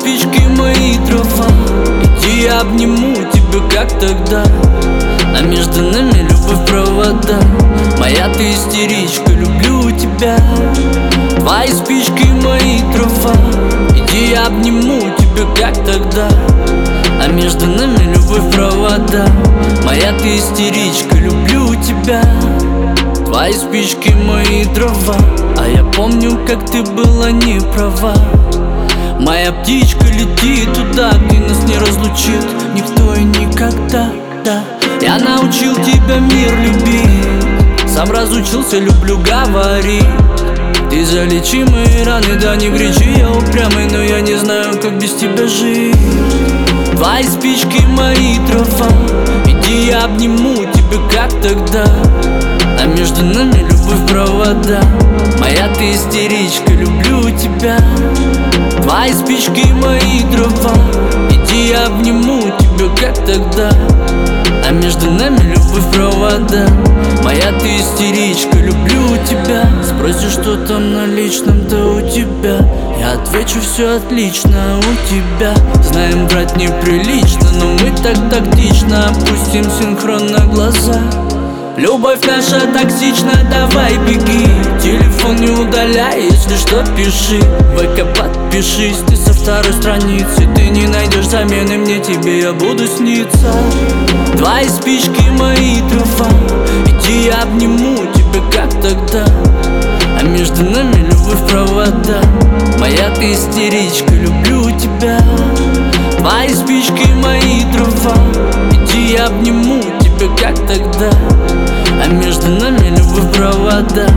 спички, мои дрова. Иди, я обниму тебя, как тогда. А между нами любовь провода. Моя ты истеричка, люблю тебя. Твои спички, мои дрова. Иди, я обниму тебя, как тогда. А между нами любовь провода. Моя ты истеричка, люблю тебя. Твои спички, мои дрова. А я помню, как ты была не права. Моя птичка летит туда, где нас не разлучит никто и никогда, да. Я научил тебя мир любить, сам разучился, люблю говорить. Ты залечи мои раны, да не кричи, я упрямый, но я не знаю, как без тебя жить. Твои спички, мои дрова. Иди, я обниму тебя, как тогда. А между нами любовь провода. Моя ты истеричка, люблю тебя. Твои спички, мои дрова. Иди, я обниму тебя, как тогда. А между нами любовь провода. Моя ты истеричка, люблю тебя. Спросишь, что там на личном-то у тебя, я отвечу, все отлично у тебя. Знаем, брать неприлично, но мы так тактично опустим синхронно глаза. Любовь наша токсична, давай беги. Телефон не удаляй, если что пиши. В ВК подпишись, ты со второй страницы. Ты не найдешь замены мне, тебе я буду сниться. Твои спички, мои дрова. Иди, я обниму тебя, как тогда. А между нами любовь провода. Моя ты истеричка, люблю тебя. Твои спички, мои дрова. Иди, я обниму тебя, как тогда. А между нами любовь провода.